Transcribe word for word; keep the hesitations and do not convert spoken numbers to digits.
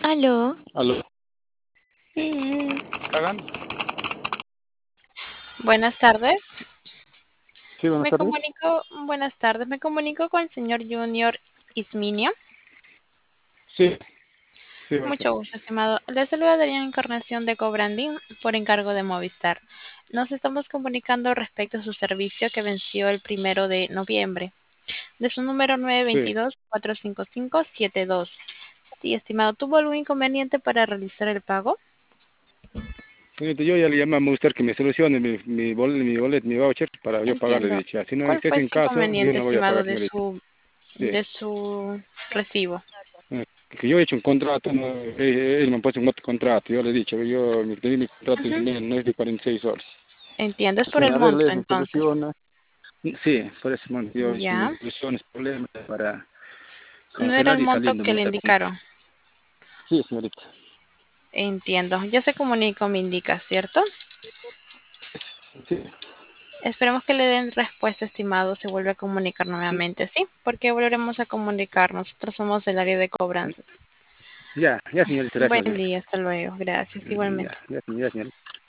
Aló. Aló. Mm, ¿Hagan? Buenas tardes. Sí, buenas Me tardes. comunico, buenas tardes. Me comunico con el señor Junior Isminio. Sí, sí, buenas Mucho tardes. gusto, estimado. Le saluda Darío Encarnación de Cobranding por encargo de Movistar. Nos estamos comunicando respecto a su servicio que venció el primero de noviembre, de su número Sí. nueve dos cuatro cinco cinco siete dos. Sí, estimado, ¿tuvo algún inconveniente para realizar el pago? Señorita, yo ya le llamé a Movistar que me solucione mi, mi, bol, mi bolet, mi voucher para yo pagarle Entiendo. de hecho. Si no ¿Cuál es fue en su caso, yo inconveniente, no voy a estimado, pagar, de señorita. su Sí. de su recibo? Eh, Que yo he hecho un contrato, no, eh, ellos me han puesto un otro contrato. Yo le he dicho, yo mi, mi contrato es Ujú. de- no es de cuarenta y seis horas. Entiendo, es Que por me el monto, arregle, me entonces. soluciona. Sí, por eso, bueno, yo si me Ya. soluciones problemas para No era el cancelar y monto saliendo que de le esta cuenta. indicaron. Sí, señorita. Entiendo. Ya se comunicó, me indica, ¿cierto? Sí, Esperemos que le den respuesta, estimado. Se vuelve a comunicar sí. nuevamente, ¿sí? Porque volveremos a comunicar. Nosotros somos del área de cobranzas. Ya, ya, señorita, gracias más Buen bien. día, hasta luego. Gracias, Mm, igualmente. Ya, ya, ya, señorita.